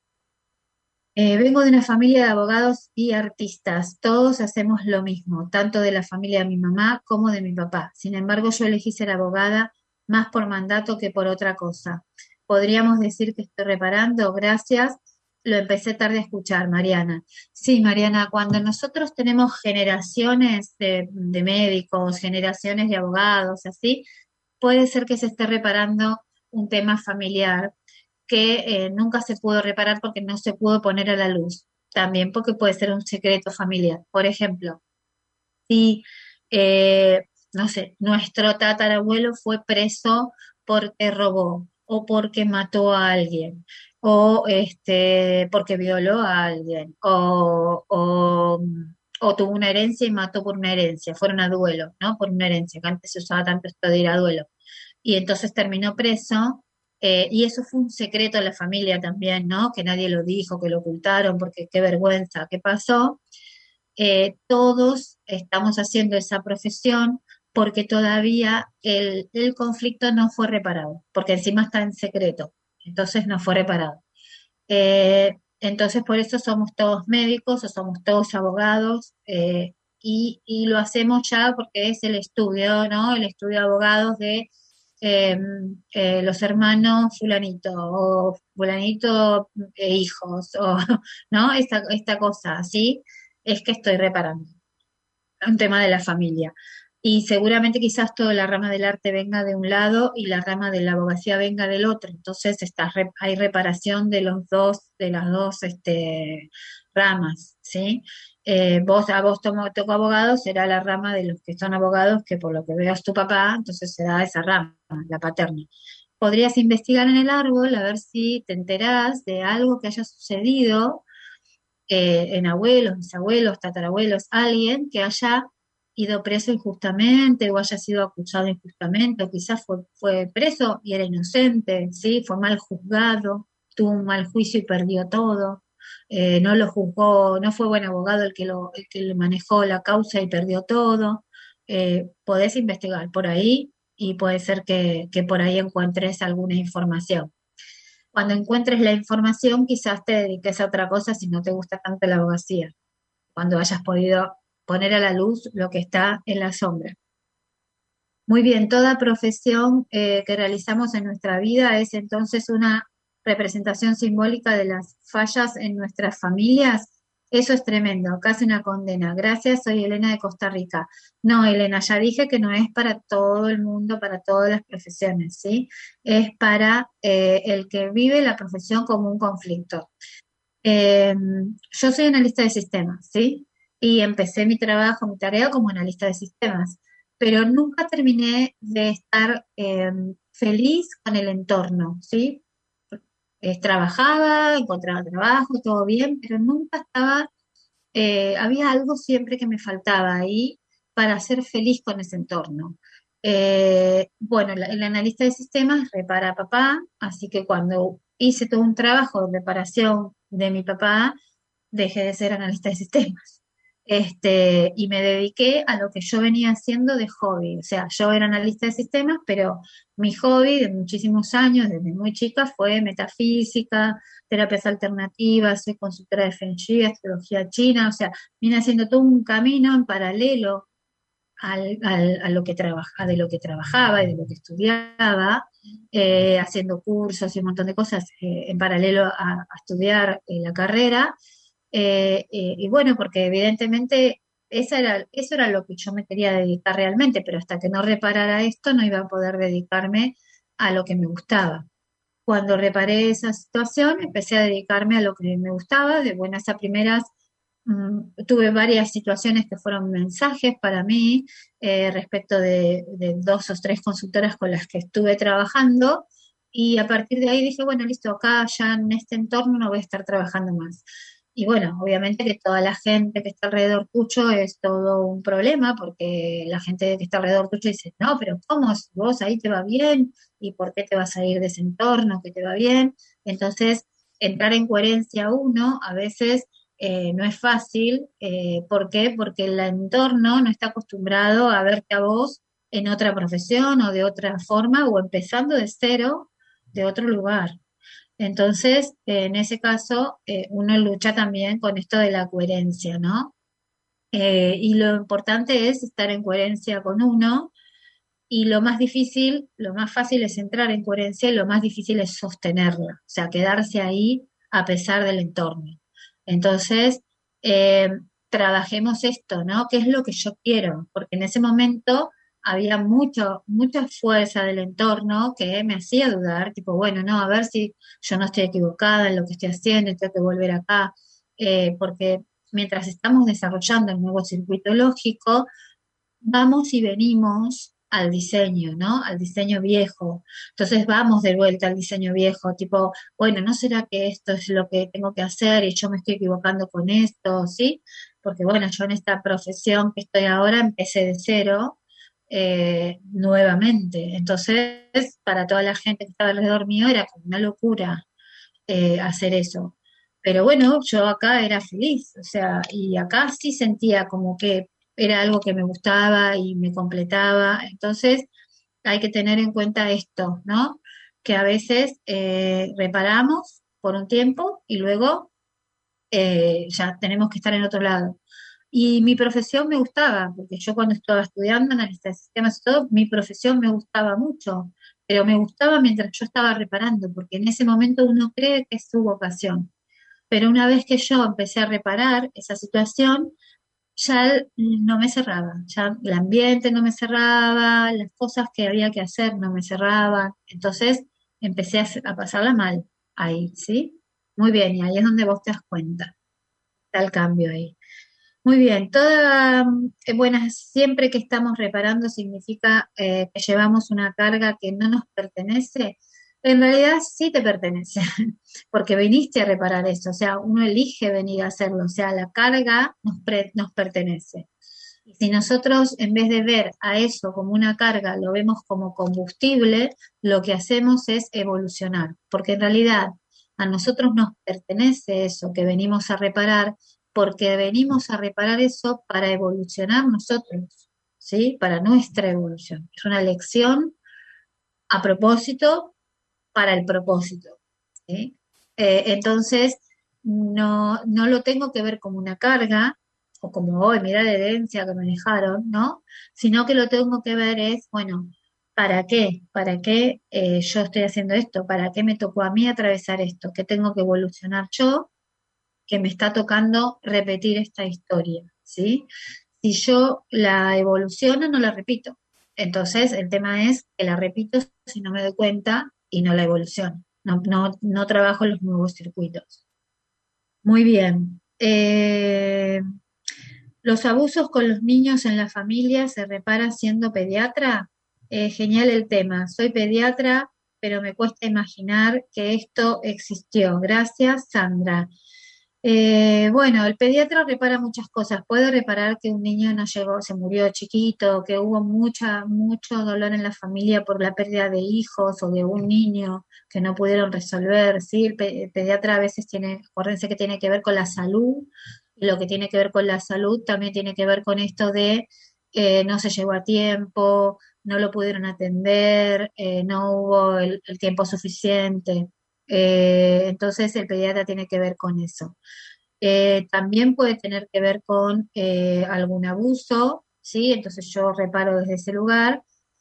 Eh, vengo de una familia de abogados y artistas. Todos hacemos lo mismo, tanto de la familia de mi mamá como de mi papá. Sin embargo, yo elegí ser abogada más por mandato que por otra cosa. Podríamos decir que estoy reparando, gracias. Lo empecé tarde a escuchar, Mariana. Sí, Mariana, cuando nosotros tenemos generaciones de, de médicos, generaciones de abogados, así, puede ser que se esté reparando un tema familiar que eh, nunca se pudo reparar porque no se pudo poner a la luz. También porque puede ser un secreto familiar. Por ejemplo, si eh, no sé, nuestro tatarabuelo fue preso porque robó o porque mató a alguien o este, porque violó a alguien o, o, o tuvo una herencia y mató por una herencia, fueron a duelo, ¿no? Por una herencia, que antes se usaba tanto esto de ir a duelo. Y entonces terminó preso. Eh, y eso fue un secreto de la familia también, ¿no? Que nadie lo dijo, que lo ocultaron, porque qué vergüenza, ¿qué pasó? Eh, todos estamos haciendo esa profesión porque todavía el, el conflicto no fue reparado, porque encima está en secreto, entonces no fue reparado. Eh, entonces por eso somos todos médicos o somos todos abogados eh, y, y lo hacemos ya porque es el estudio, ¿no? El estudio de abogados de eh, eh, los hermanos fulanito o fulanito e hijos o, ¿no? Esta, esta cosa así es que estoy reparando un tema de la familia. Y seguramente quizás toda la rama del arte venga de un lado y la rama de la abogacía venga del otro. Entonces está, re- hay reparación de los dos, de las dos este, ramas, ¿sí? Eh, vos, a vos tomo, toco abogado, será la rama de los que son abogados, que por lo que veo es tu papá, entonces será esa rama, la paterna. Podrías investigar en el árbol a ver si te enterás de algo que haya sucedido eh, en abuelos, bisabuelos, tatarabuelos, alguien que haya ido preso injustamente o haya sido acusado injustamente, o quizás fue, fue preso y era inocente, ¿sí? Fue mal juzgado, tuvo un mal juicio y perdió todo, eh, no lo juzgó, no fue buen abogado el que lo, el que le manejó la causa y perdió todo. Eh, podés investigar por ahí y puede ser que, que por ahí encuentres alguna información. Cuando encuentres la información, quizás te dediques a otra cosa si no te gusta tanto la abogacía, cuando hayas podido poner a la luz lo que está en la sombra. Muy bien, toda profesión eh, que realizamos en nuestra vida es entonces una representación simbólica de las fallas en nuestras familias. Eso es tremendo, casi una condena. Gracias, soy Elena de Costa Rica. No, Elena, ya dije que no es para todo el mundo, para todas las profesiones, ¿sí? Es para eh, el que vive la profesión como un conflicto. Eh, yo soy analista de sistemas, ¿sí? Y empecé mi trabajo, mi tarea como analista de sistemas, pero nunca terminé de estar eh, feliz con el entorno, ¿sí? Eh, trabajaba, encontraba trabajo, todo bien, pero nunca estaba, eh, había algo siempre que me faltaba ahí para ser feliz con ese entorno. Eh, bueno, la- el analista de sistemas repara a papá, así que cuando hice todo un trabajo de reparación de mi papá, dejé de ser analista de sistemas. Este, y me dediqué a lo que yo venía haciendo de hobby. O sea, yo era analista de sistemas, pero mi hobby de muchísimos años, desde muy chica, fue metafísica, terapias alternativas, soy consultora de Feng Shui, astrología china, o sea, vine haciendo todo un camino en paralelo al, al- a lo que trabaja, de lo que trabajaba y de lo que estudiaba, eh, haciendo cursos y un montón de cosas eh, en paralelo a, a estudiar eh, la carrera. Eh, eh, y bueno, porque evidentemente esa era, eso era lo que yo me quería dedicar realmente, pero hasta que no reparara esto no iba a poder dedicarme a lo que me gustaba. Cuando reparé esa situación, empecé a dedicarme a lo que me gustaba. De buenas a primeras, mm, tuve varias situaciones que fueron mensajes para mí eh, respecto de, de dos o tres consultoras con las que estuve trabajando. Y a partir de ahí dije, bueno, listo, acá ya en este entorno no voy a estar trabajando más. Y bueno, obviamente que toda la gente que está alrededor tuyo es todo un problema, porque la gente que está alrededor tuyo dice, no, pero ¿cómo? Si vos ahí te va bien, ¿y por qué te vas a ir de ese entorno que te va bien? Entonces, entrar en coherencia uno a veces eh, no es fácil. Eh, ¿por qué? Porque el entorno no está acostumbrado a verte a vos en otra profesión o de otra forma o empezando de cero de otro lugar. Entonces, eh, en ese caso, eh, uno lucha también con esto de la coherencia, ¿no? Eh, y lo importante es estar en coherencia con uno y lo más difícil, lo más fácil es entrar en coherencia y lo más difícil es sostenerla, o sea, quedarse ahí a pesar del entorno. Entonces, eh, trabajemos esto, ¿no? ¿Qué es lo que yo quiero? Porque en ese momento había mucho, mucha fuerza del entorno que me hacía dudar, tipo, bueno, no, a ver si yo no estoy equivocada en lo que estoy haciendo y tengo que volver acá, eh, porque mientras estamos desarrollando el nuevo circuito lógico, vamos y venimos al diseño, ¿no? Al diseño viejo. Entonces vamos de vuelta al diseño viejo, tipo, bueno, ¿no será que esto es lo que tengo que hacer y yo me estoy equivocando con esto, ¿sí? Porque bueno, yo en esta profesión que estoy ahora empecé de cero eh, nuevamente. Entonces, para toda la gente que estaba alrededor mío era como una locura eh, hacer eso. Pero bueno, yo acá era feliz, o sea, y acá sí sentía como que era algo que me gustaba y me completaba. Entonces, hay que tener en cuenta esto, ¿no? Que a veces eh, reparamos por un tiempo y luego eh, ya tenemos que estar en otro lado. Y mi profesión me gustaba, porque yo cuando estaba estudiando analista de sistemas y todo, mi profesión me gustaba mucho, pero me gustaba mientras yo estaba reparando, porque en ese momento uno cree que es su vocación. Pero una vez que yo empecé a reparar esa situación, ya no me cerraba, ya el ambiente no me cerraba, las cosas que había que hacer no me cerraban. Entonces empecé a, a pasarla mal ahí, ¿sí? Muy bien, y ahí es donde vos te das cuenta, está el cambio ahí. Muy bien, toda eh, buena, siempre que estamos reparando significa eh, que llevamos una carga que no nos pertenece. En realidad sí te pertenece, porque viniste a reparar eso, o sea, uno elige venir a hacerlo, o sea, la carga nos, pre- nos pertenece. Y si nosotros, en vez de ver a eso como una carga, lo vemos como combustible, lo que hacemos es evolucionar, porque en realidad a nosotros nos pertenece eso que venimos a reparar, porque venimos a reparar eso para evolucionar nosotros, ¿sí? Para nuestra evolución. Es una lección a propósito para el propósito, ¿sí? Eh, entonces, no, no lo tengo que ver como una carga, o como hoy, mira la herencia que me dejaron, ¿no? Sino que lo tengo que ver es, bueno, ¿para qué? ¿Para qué eh, yo estoy haciendo esto? ¿Para qué me tocó a mí atravesar esto? ¿Qué tengo que evolucionar yo? Que me está tocando repetir esta historia, ¿sí? Si yo la evoluciono, no la repito. Entonces, el tema es que la repito si no me doy cuenta y no la evoluciono. No, no, no trabajo los nuevos circuitos. Muy bien. Eh, los abusos con los niños en la familia se repara siendo pediatra. Eh, genial el tema. Soy pediatra, pero me cuesta imaginar que esto existió. Gracias, Sandra. Eh, bueno, el pediatra repara muchas cosas. Puede reparar que un niño no llegó, se murió chiquito, que hubo mucha, mucho dolor en la familia por la pérdida de hijos o de un niño que no pudieron resolver. Sí, el, pe- el pediatra a veces tiene, acuérdense que tiene que ver con la salud, y lo que tiene que ver con la salud también tiene que ver con esto de eh, no se llegó a tiempo, no lo pudieron atender, eh, no hubo el el tiempo suficiente. Eh, entonces el pediatra tiene que ver con eso. Eh, también puede tener que ver con eh, algún abuso, ¿sí? Entonces yo reparo desde ese lugar.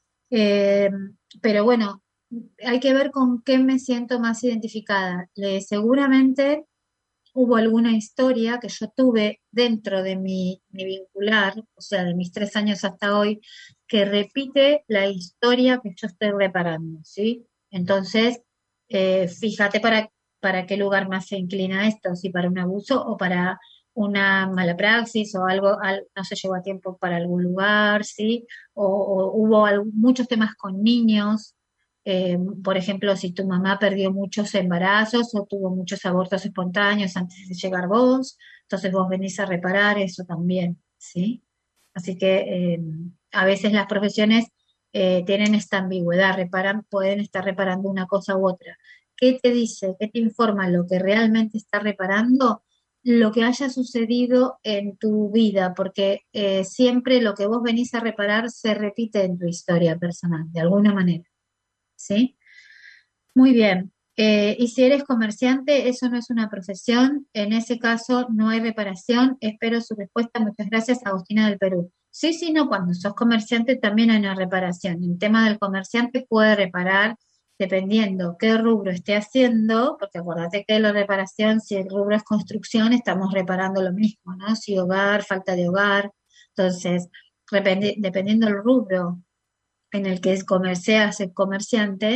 Eh, pero bueno, hay que ver con qué me siento más identificada. Le- seguramente hubo alguna historia que yo tuve dentro de mi, mi vincular, o sea, de mis tres años hasta hoy, que repite la historia que yo estoy reparando, ¿sí? Entonces, eh, fíjate para, para qué lugar más se inclina esto, si para un abuso o para una mala praxis o algo, al- no se llegó a tiempo para algún lugar, ¿sí? O, o hubo al- muchos temas con niños, eh, por ejemplo, si tu mamá perdió muchos embarazos o tuvo muchos abortos espontáneos antes de llegar vos, entonces vos venís a reparar eso también, ¿sí? Así que eh, a veces las profesiones eh, tienen esta ambigüedad, reparan, pueden estar reparando una cosa u otra. ¿Qué te dice? ¿Qué te informa lo que realmente está reparando? Lo que haya sucedido en tu vida, porque eh, siempre lo que vos venís a reparar se repite en tu historia personal, de alguna manera. ¿Sí? Muy bien. Eh, y si eres comerciante, eso no es una profesión. En ese caso, no hay reparación. Espero su respuesta. Muchas gracias, Agustina del Perú. Sí, sí, no, cuando sos comerciante también hay una reparación. El tema del comerciante puede reparar dependiendo qué rubro esté haciendo, porque acuérdate que la reparación, si el rubro es construcción, estamos reparando lo mismo, ¿no? Si hogar, falta de hogar. Entonces, dependi- dependiendo del rubro en el que es comerciante, comerciante,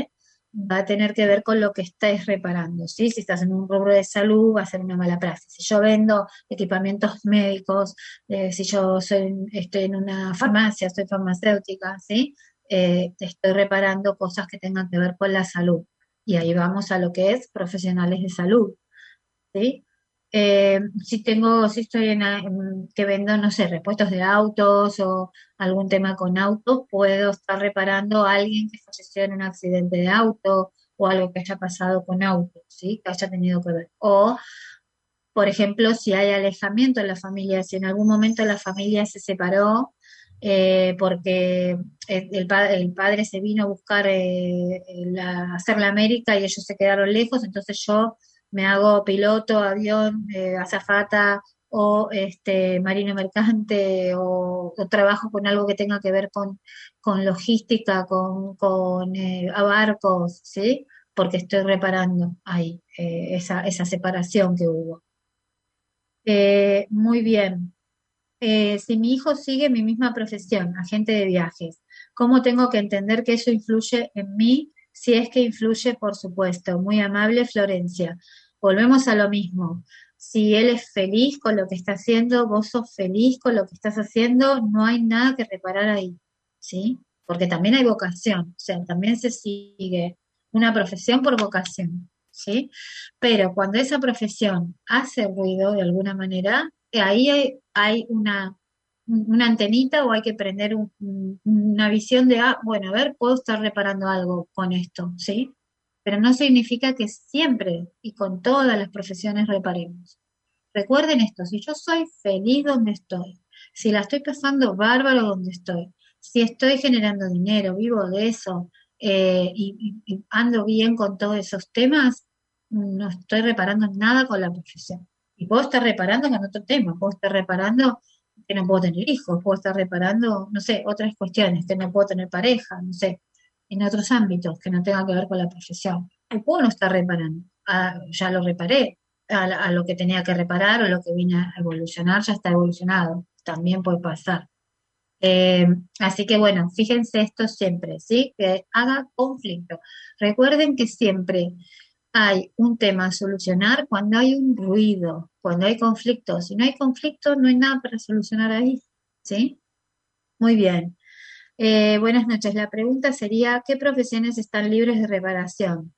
va a tener que ver con lo que estés reparando, ¿sí? Si estás en un rubro de salud, va a ser una mala praxis. Si yo vendo equipamientos médicos, eh, si yo soy, estoy en una farmacia, soy farmacéutica, ¿sí? Eh, estoy reparando cosas que tengan que ver con la salud. Y ahí vamos a lo que es profesionales de salud, ¿sí? Eh, si tengo, si estoy en, a- en- que vendo, no sé, repuestos de autos o algún tema con autos, puedo estar reparando a alguien que falleció en un accidente de auto o algo que haya pasado con autos, ¿sí? Que haya tenido que ver. O, por ejemplo, si hay alejamiento en la familia, si en algún momento la familia se separó, eh, porque el, el pa- el padre se vino a buscar eh, la- hacer la América y ellos se quedaron lejos, entonces yo me hago piloto, avión, eh, azafata o este marino mercante o, o trabajo con algo que tenga que ver con, con logística, con, con eh, a barcos, ¿sí? Porque estoy reparando ahí eh, esa, esa separación que hubo. Eh, muy bien. Eh, si mi hijo sigue mi misma profesión, agente de viajes, ¿cómo tengo que entender que eso influye en mí? Si es que influye, por supuesto. Muy amable, Florencia. Volvemos a lo mismo. Si él es feliz con lo que está haciendo, vos sos feliz con lo que estás haciendo, no hay nada que reparar ahí, ¿sí? Porque también hay vocación, o sea, también se sigue una profesión por vocación, ¿sí? Pero cuando esa profesión hace ruido de alguna manera, eh, ahí hay, hay una, una antenita o hay que prender un- un- una visión de, ah, bueno, a ver, puedo estar reparando algo con esto, ¿sí? Pero no significa que siempre y con todas las profesiones reparemos. Recuerden esto, si yo soy feliz donde estoy, si la estoy pasando bárbaro donde estoy, si estoy generando dinero, vivo de eso, eh, y, y- y ando bien con todos esos temas, no estoy reparando nada con la profesión. Y puedo estar reparando con otro tema, puedo estar reparando que no puedo tener hijos, puedo estar reparando, no sé, otras cuestiones, que no puedo tener pareja, no sé, en otros ámbitos que no tengan que ver con la profesión. Y puedo no estar reparando, ah, ya lo reparé, a, la- a lo que tenía que reparar o lo que vine a evolucionar ya está evolucionado, también puede pasar. Eh, Así que bueno, fíjense esto siempre, ¿sí? Que haga conflicto. Recuerden que siempre hay un tema a solucionar cuando hay un ruido, cuando hay conflicto. Si no hay conflicto, no hay nada para solucionar ahí, ¿sí? Muy bien. Eh, buenas noches. La pregunta sería, ¿qué profesiones están libres de reparación?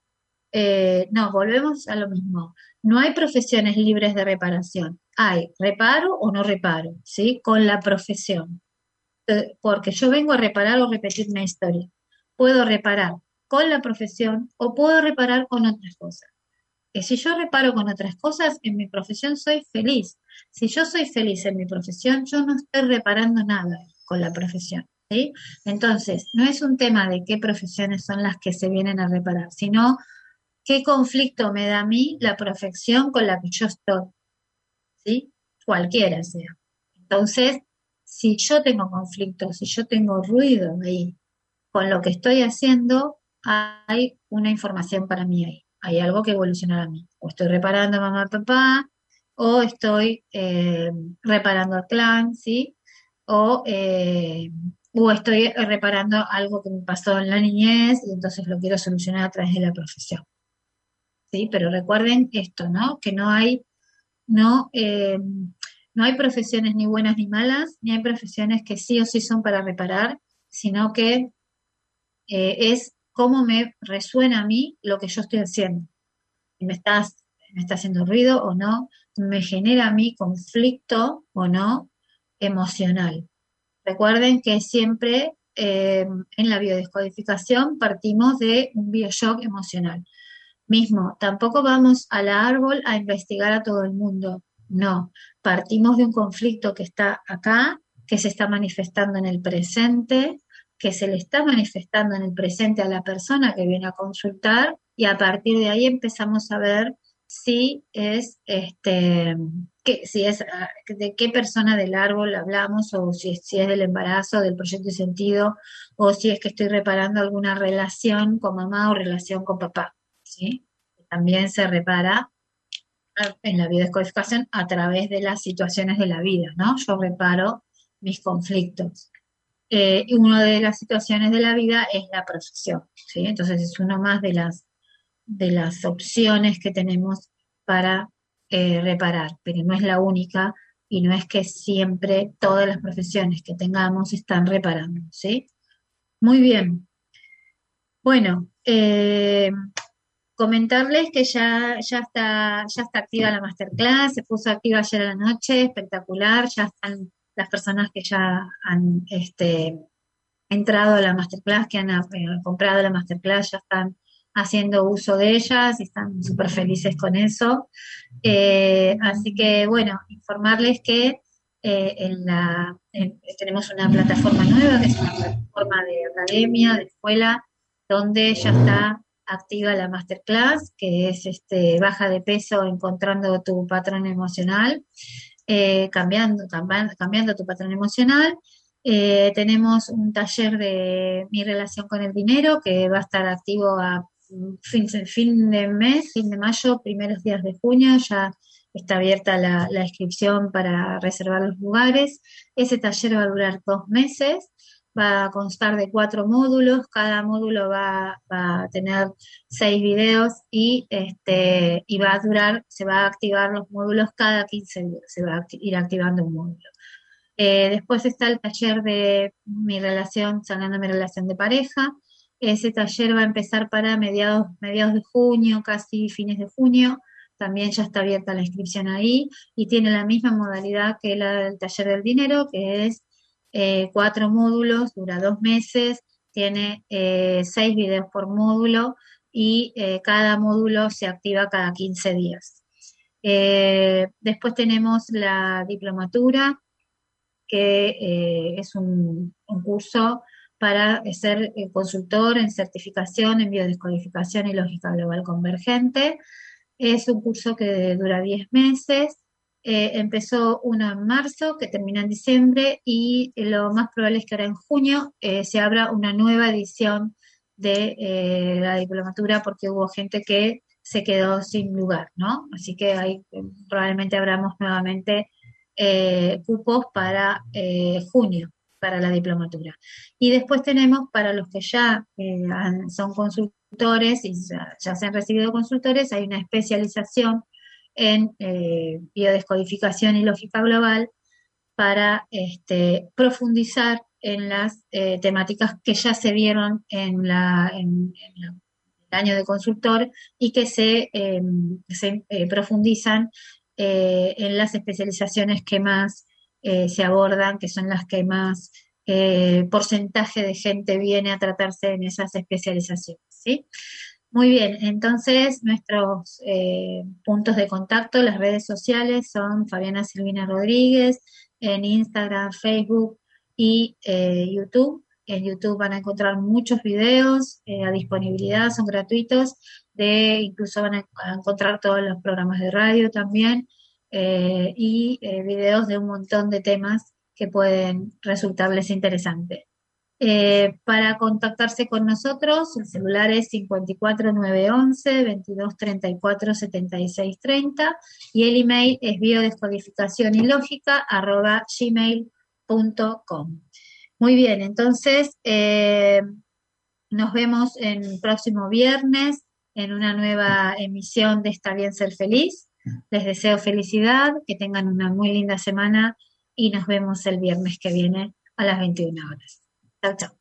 Eh, no, volvemos a lo mismo. No hay profesiones libres de reparación. Hay reparo o no reparo, ¿sí? Con la profesión. Eh, Porque yo vengo a reparar o repetir una historia. Puedo reparar con la profesión o puedo reparar con otras cosas. Que si yo reparo con otras cosas, en mi profesión soy feliz. Si yo soy feliz en mi profesión, yo no estoy reparando nada con la profesión, ¿sí? Entonces, no es un tema de qué profesiones son las que se vienen a reparar, sino qué conflicto me da a mí la profesión con la que yo estoy, ¿sí? Cualquiera sea. Entonces, si yo tengo conflicto, si yo tengo ruido ahí con lo que estoy haciendo, hay una información para mí ahí. Hay algo que evolucionar a mí. O estoy reparando a mamá, papá, o estoy eh, reparando al clan, ¿sí? O, eh, o estoy reparando algo que me pasó en la niñez y entonces lo quiero solucionar a través de la profesión. ¿Sí? Pero recuerden esto, ¿no? Que no hay, no, eh, no hay profesiones ni buenas ni malas, ni hay profesiones que sí o sí son para reparar, sino que eh, es cómo me resuena a mí lo que yo estoy haciendo. Si me estás, me está haciendo ruido o no, me genera a mí conflicto o no emocional. Recuerden que siempre eh, en la biodescodificación partimos de un bioshock emocional. Mismo, tampoco vamos al árbol a investigar a todo el mundo, no, partimos de un conflicto que está acá, que se está manifestando en el presente, que se le está manifestando en el presente a la persona que viene a consultar y a partir de ahí empezamos a ver si es este que, si es ah, de qué persona del árbol hablamos o si, si es del embarazo, del proyecto de sentido o si es que estoy reparando alguna relación con mamá o relación con papá. ¿Sí? También se repara en la biodescodificación a través de las situaciones de la vida, ¿no? Yo reparo mis conflictos. Eh, y una de las situaciones de la vida es la profesión, ¿sí? Entonces es uno más de las, de las opciones que tenemos para eh, reparar, pero no es la única y no es que siempre todas las profesiones que tengamos están reparando, ¿sí? Muy bien. Bueno, eh, comentarles que ya, ya está, ya está activa la masterclass, se puso activa ayer a la noche, espectacular, ya están las personas que ya han este, entrado a la masterclass, que han eh, comprado la masterclass, ya están haciendo uso de ellas y están súper felices con eso. Eh, así que, bueno, informarles que eh, en la, en- tenemos una plataforma nueva, que es una plataforma de academia, de escuela, donde ya está activa la masterclass, que es este, baja de peso encontrando tu patrón emocional, eh, cambiando, cambiando, cambiando tu patrón emocional. Eh, tenemos un taller de mi relación con el dinero que va a estar activo a fin, fin de mes, fin de mayo, primeros días de junio, ya está abierta la, la inscripción para reservar los lugares. Ese taller va a durar dos meses, va a constar de cuatro módulos, cada módulo va, va a tener seis videos y, este, y va a durar, se va a activar los módulos cada quince días, se va a acti- ir activando un módulo. Eh, después está el taller de mi relación, sanando mi relación de pareja. Ese taller va a empezar para mediados, mediados de junio, casi fines de junio. También ya está abierta la inscripción ahí y tiene la misma modalidad que la del taller del dinero, que es eh, cuatro módulos, dura dos meses, tiene eh, seis videos por módulo y eh, cada módulo se activa cada quince días. Eh, después tenemos la diplomatura, que eh, es un, un curso para ser eh, consultor en certificación en biodescodificación y lógica global convergente. Es un curso que dura diez meses. Eh, empezó uno en marzo, que termina en diciembre, y lo más probable es que ahora en junio eh, se abra una nueva edición de eh, la diplomatura, porque hubo gente que se quedó sin lugar, ¿no? Así que ahí eh, probablemente abramos nuevamente eh, cupos para eh, junio, para la diplomatura. Y después tenemos para los que ya eh, han- son consultores y ya, ya se han recibido consultores, hay una especialización en eh, biodescodificación y lógica global para este, profundizar en las eh, temáticas que ya se vieron en, la, en, en la- el año de consultor y que se, eh, se eh, profundizan eh, en las especializaciones que más eh, se abordan, que son las que más eh, porcentaje de gente viene a tratarse en esas especializaciones, ¿sí? Muy bien, entonces nuestros eh, puntos de contacto, las redes sociales son Fabiana Silvina Rodríguez, en Instagram, Facebook y eh, YouTube. En YouTube van a encontrar muchos videos eh, a disponibilidad, son gratuitos, de incluso van a, a encontrar todos los programas de radio también, eh, y eh, videos de un montón de temas que pueden resultarles interesantes. Eh, para contactarse con nosotros, el celular es cincuenta y cuatro nueve once, veintidós treinta y cuatro setenta y seis treinta y el email es biodescodificación y lógica arroba gmail punto com. Muy bien, entonces eh, nos vemos el próximo viernes en una nueva emisión de Está bien ser feliz. Les deseo felicidad, que tengan una muy linda semana y nos vemos el viernes que viene a las veintiuna horas. Chao, chao.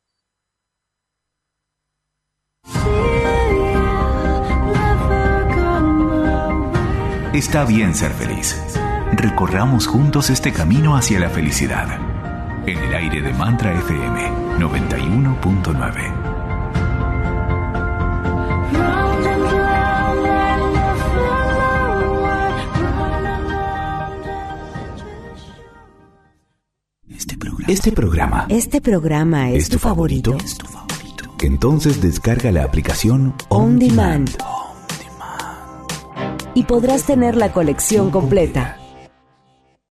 Está bien ser feliz. Recorramos juntos este camino hacia la felicidad. En el aire de Mantra F M noventa y uno punto nueve. Este programa. Este programa. Este programa es, ¿Es tu favorito? favorito? ¿Es tu favorito? Entonces descarga la aplicación On On Demand. Demand. Y podrás tener la colección completa.